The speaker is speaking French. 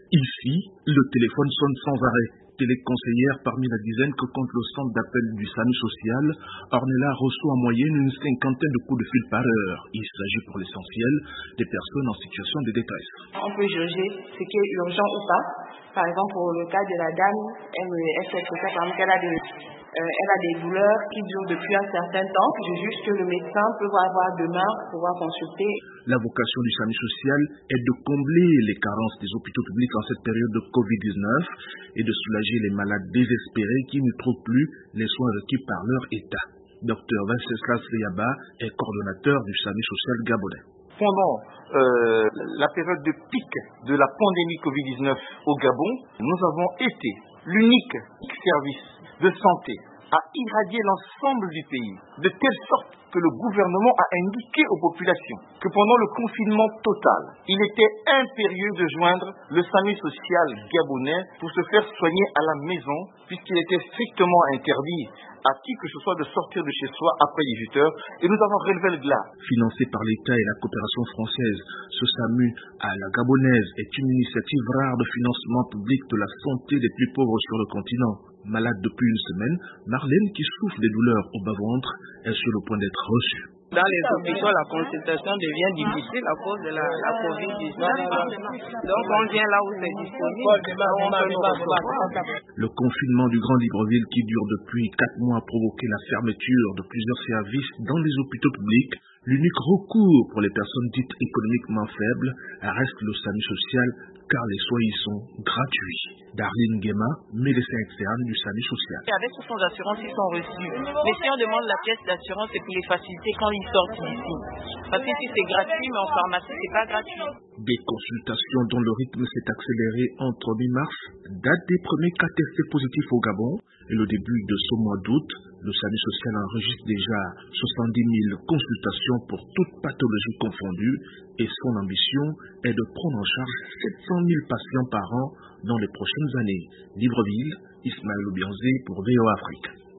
Ici, le téléphone sonne sans arrêt. Téléconseillère parmi la dizaine que compte le centre d'appel du SAMU social, Ornella reçoit en moyenne une cinquantaine de coups de fil par heure. Il s'agit pour l'essentiel des personnes en situation de détresse. On peut juger ce qui est urgent ou pas. Par exemple, pour le cas de la dame, elle fait que ça, par exemple, elle a des douleurs qui durent depuis un certain temps. Je juge que le médecin peut avoir demain pouvoir consulter. La vocation du SAMU social est de combler les carences des hôpitaux publics en cette période de Covid-19 et de soulager les malades désespérés qui ne trouvent plus les soins requis par leur État. Dr Venceslas Riaba est coordonnateur du SAMU social gabonais. Pendant la période de pic de la pandémie Covid-19 au Gabon, nous avons été l'unique service de santé à irradier l'ensemble du pays, de telle sorte que le gouvernement a indiqué aux populations que pendant le confinement total, il était impérieux de joindre le SAMU social gabonais pour se faire soigner à la maison, puisqu'il était strictement interdit à qui que ce soit de sortir de chez soi après 18 heures, et nous avons relevé le glas. Financé par l'État et la coopération française, ce SAMU à la gabonaise est une initiative rare de financement public de la santé des plus pauvres sur le continent. Malade depuis une semaine, Marlène, qui souffre des douleurs au bas-ventre, est sur le point d'être reçue. Dans les hôpitaux, la consultation devient difficile à cause de la COVID-19. Donc on vient là où c'est disponible. Le confinement du Grand Libreville qui dure depuis 4 mois a provoqué la fermeture de plusieurs services dans les hôpitaux publics. L'unique recours pour les personnes dites économiquement faibles reste le SAMU social car les soins y sont gratuits. Darlene Guéma, médecin externe du SAMU social. Avec ce fonds d'assurance, ils sont reçus. Mais si on demande la pièce d'assurance, c'est pour les faciliter quand ils sortent d'ici. Parce que si c'est gratuit, mais en pharmacie, c'est pas gratuit. Des consultations dont le rythme s'est accéléré entre mi-mars, date des premiers cas testés positifs au Gabon, et le début de ce mois d'août, le SAMU social enregistre déjà 70 000 consultations pour toutes pathologies confondues et son ambition est de prendre en charge 700 000 patients par an dans les prochaines années. Libreville, Ismaël Obianzé pour VOA Afrique.